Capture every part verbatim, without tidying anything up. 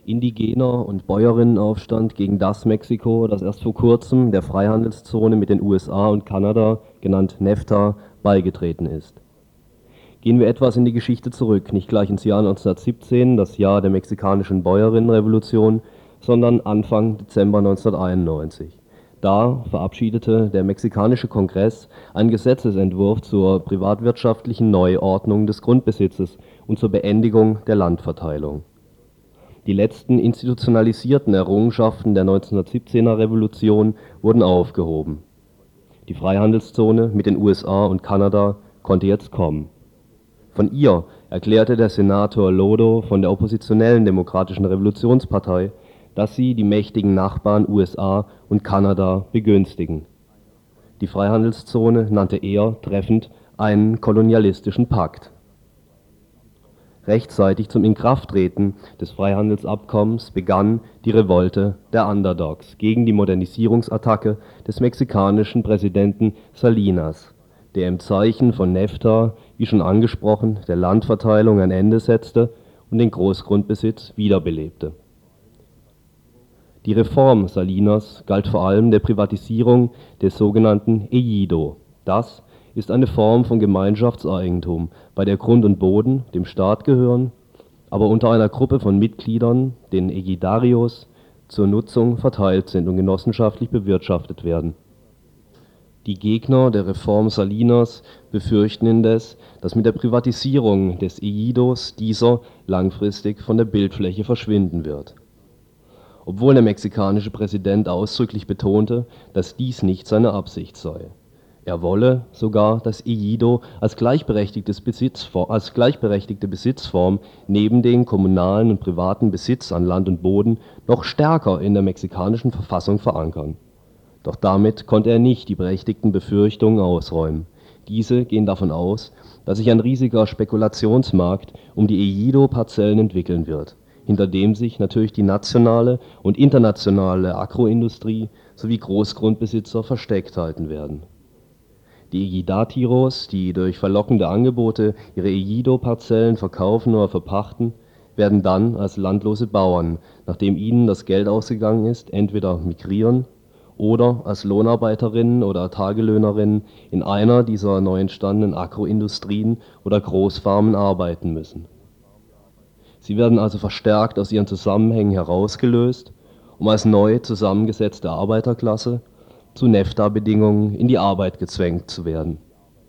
indigener und Bäuerinnenaufstand gegen das Mexiko, das erst vor kurzem der Freihandelszone mit den U S A und Kanada, genannt NAFTA, beigetreten ist. Gehen wir etwas in die Geschichte zurück, nicht gleich ins Jahr neunzehnhundertsiebzehn, das Jahr der mexikanischen Bäuerinnenrevolution, sondern Anfang Dezember neunzehnhunderteinundneunzig. Da verabschiedete der mexikanische Kongress einen Gesetzesentwurf zur privatwirtschaftlichen Neuordnung des Grundbesitzes und zur Beendigung der Landverteilung. Die letzten institutionalisierten Errungenschaften der neunzehnhundertsiebzehner Revolution wurden aufgehoben. Die Freihandelszone mit den U S A und Kanada konnte jetzt kommen. Von ihr erklärte der Senator Lodo von der oppositionellen Demokratischen Revolutionspartei, dass sie die mächtigen Nachbarn U S A und Kanada begünstigen. Die Freihandelszone nannte er treffend einen kolonialistischen Pakt. Rechtzeitig zum Inkrafttreten des Freihandelsabkommens begann die Revolte der Underdogs gegen die Modernisierungsattacke des mexikanischen Präsidenten Salinas, der im Zeichen von NAFTA, wie schon angesprochen, der Landverteilung ein Ende setzte und den Großgrundbesitz wiederbelebte. Die Reform Salinas galt vor allem der Privatisierung des sogenannten Ejido. Das ist eine Form von Gemeinschaftseigentum, bei der Grund und Boden dem Staat gehören, aber unter einer Gruppe von Mitgliedern, den Ejidarios, zur Nutzung verteilt sind und genossenschaftlich bewirtschaftet werden. Die Gegner der Reform Salinas befürchten indes, dass mit der Privatisierung des Ejidos dieser langfristig von der Bildfläche verschwinden wird. Obwohl der mexikanische Präsident ausdrücklich betonte, dass dies nicht seine Absicht sei. Er wolle sogar das Ejido als, gleichberechtigtes Besitzform, als gleichberechtigte Besitzform neben den kommunalen und privaten Besitz an Land und Boden noch stärker in der mexikanischen Verfassung verankern. Doch damit konnte er nicht die berechtigten Befürchtungen ausräumen. Diese gehen davon aus, dass sich ein riesiger Spekulationsmarkt um die Ejido-Parzellen entwickeln wird, hinter dem sich natürlich die nationale und internationale Agroindustrie sowie Großgrundbesitzer versteckt halten werden. Die Ejidatiros, die durch verlockende Angebote ihre Ejido-Parzellen verkaufen oder verpachten, werden dann als landlose Bauern, nachdem ihnen das Geld ausgegangen ist, entweder migrieren oder als Lohnarbeiterinnen oder Tagelöhnerinnen in einer dieser neu entstandenen Agroindustrien oder Großfarmen arbeiten müssen. Sie werden also verstärkt aus ihren Zusammenhängen herausgelöst, um als neu zusammengesetzte Arbeiterklasse zu NAFTA-Bedingungen in die Arbeit gezwängt zu werden.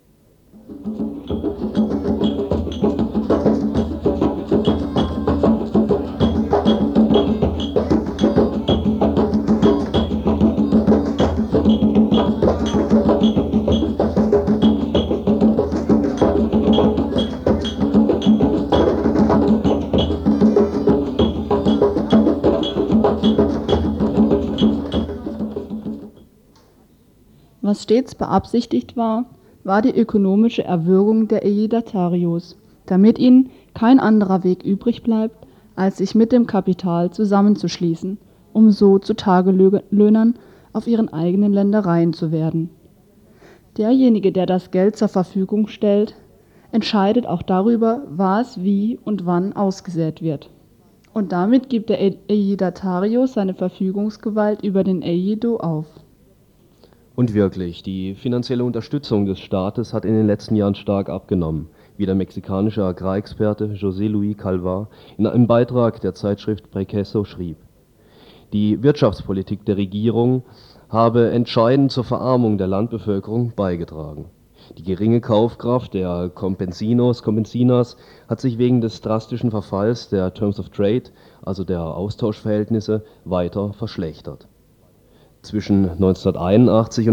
Was stets beabsichtigt war, war die ökonomische Erwürgung der Ejidatarios, damit ihnen kein anderer Weg übrig bleibt, als sich mit dem Kapital zusammenzuschließen, um so zu Tagelöhnern auf ihren eigenen Ländereien zu werden. Derjenige, der das Geld zur Verfügung stellt, entscheidet auch darüber, was, wie und wann ausgesät wird. Und damit gibt der Ejidatario seine Verfügungsgewalt über den Ejido auf. Und wirklich, die finanzielle Unterstützung des Staates hat in den letzten Jahren stark abgenommen, wie der mexikanische Agrarexperte José Luis Calvar in einem Beitrag der Zeitschrift Prequeso schrieb. Die Wirtschaftspolitik der Regierung habe entscheidend zur Verarmung der Landbevölkerung beigetragen. Die geringe Kaufkraft der Campesinos, Campesinas hat sich wegen des drastischen Verfalls der Terms of Trade, also der Austauschverhältnisse, weiter verschlechtert. Zwischen neunzehnhunderteinundachtzig und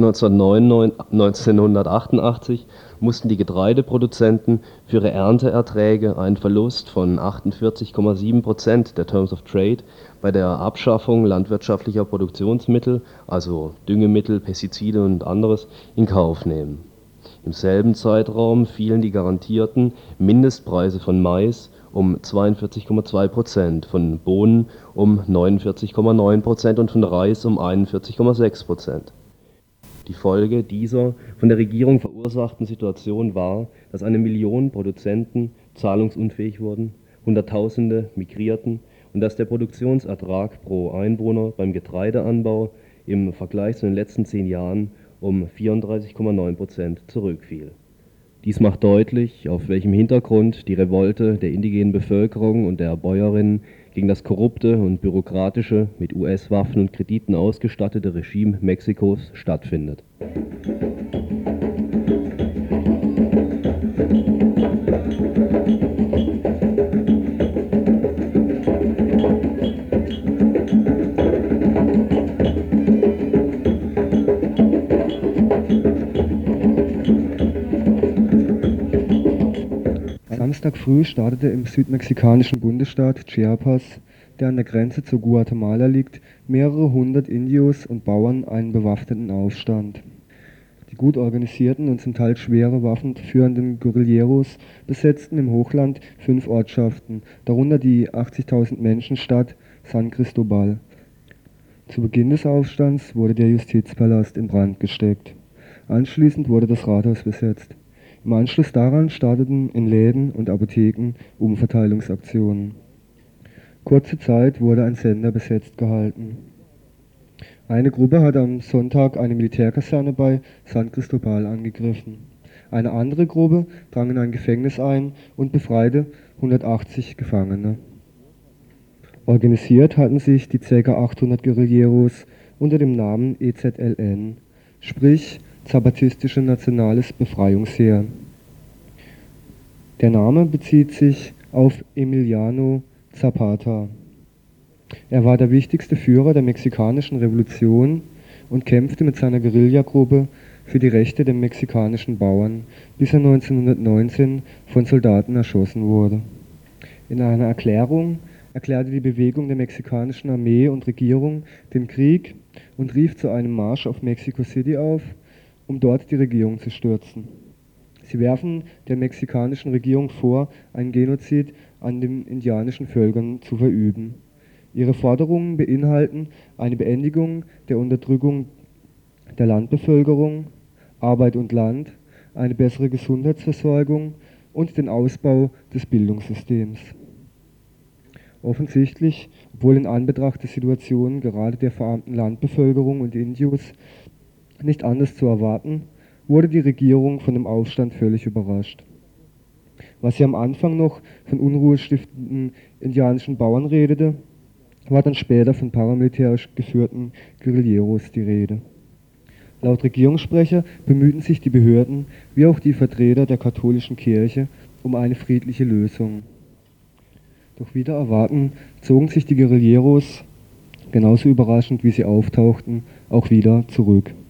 neunzehnhundertachtundachtzig mussten die Getreideproduzenten für ihre Ernteerträge einen Verlust von achtundvierzig Komma sieben Prozent der Terms of Trade bei der Abschaffung landwirtschaftlicher Produktionsmittel, also Düngemittel, Pestizide und anderes, in Kauf nehmen. Im selben Zeitraum fielen die garantierten Mindestpreise von Mais um zweiundvierzig Komma zwei Prozent, von Bohnen um neunundvierzig Komma neun Prozent und von Reis um einundvierzig Komma sechs Prozent. Die Folge dieser von der Regierung verursachten Situation war, dass eine Million Produzenten zahlungsunfähig wurden, Hunderttausende migrierten und dass der Produktionsertrag pro Einwohner beim Getreideanbau im Vergleich zu den letzten zehn Jahren um vierunddreißig Komma neun Prozent zurückfiel. Dies macht deutlich, auf welchem Hintergrund die Revolte der indigenen Bevölkerung und der Bäuerinnen gegen das korrupte und bürokratische, mit U S-Waffen und Krediten ausgestattete Regime Mexikos stattfindet. Samstag früh startete im südmexikanischen Bundesstaat Chiapas, der an der Grenze zu Guatemala liegt, mehrere hundert Indios und Bauern einen bewaffneten Aufstand. Die gut organisierten und zum Teil schwere Waffen führenden Guerilleros besetzten im Hochland fünf Ortschaften, darunter die achtzigtausend Menschenstadt San Cristobal. Zu Beginn des Aufstands wurde der Justizpalast in Brand gesteckt. Anschließend wurde das Rathaus besetzt. Im Anschluss daran starteten in Läden und Apotheken Umverteilungsaktionen. Kurze Zeit wurde ein Sender besetzt gehalten. Eine Gruppe hat am Sonntag eine Militärkaserne bei San Cristobal angegriffen. Eine andere Gruppe drang in ein Gefängnis ein und befreite hundertachtzig Gefangene. Organisiert hatten sich die ca. achthundert Guerilleros unter dem Namen E Z L N, sprich Zapatistische Nationales Befreiungsheer. Der Name bezieht sich auf Emiliano Zapata. Er war der wichtigste Führer der mexikanischen Revolution und kämpfte mit seiner Guerillagruppe für die Rechte der mexikanischen Bauern, bis er neunzehnhundertneunzehn von Soldaten erschossen wurde. In einer Erklärung erklärte die Bewegung der mexikanischen Armee und Regierung den Krieg und rief zu einem Marsch auf Mexico City auf, um dort die Regierung zu stürzen. Sie werfen der mexikanischen Regierung vor, einen Genozid an den indianischen Völkern zu verüben. Ihre Forderungen beinhalten eine Beendigung der Unterdrückung der Landbevölkerung, Arbeit und Land, eine bessere Gesundheitsversorgung und den Ausbau des Bildungssystems. Offensichtlich, obwohl in Anbetracht der Situation gerade der verarmten Landbevölkerung und Indios nicht anders zu erwarten, wurde die Regierung von dem Aufstand völlig überrascht. Was sie am Anfang noch von unruhestiftenden indianischen Bauern redete, war dann später von paramilitärisch geführten Guerilleros die Rede. Laut Regierungssprecher bemühten sich die Behörden wie auch die Vertreter der katholischen Kirche um eine friedliche Lösung. Doch wider Erwarten zogen sich die Guerilleros, genauso überraschend wie sie auftauchten, auch wieder zurück.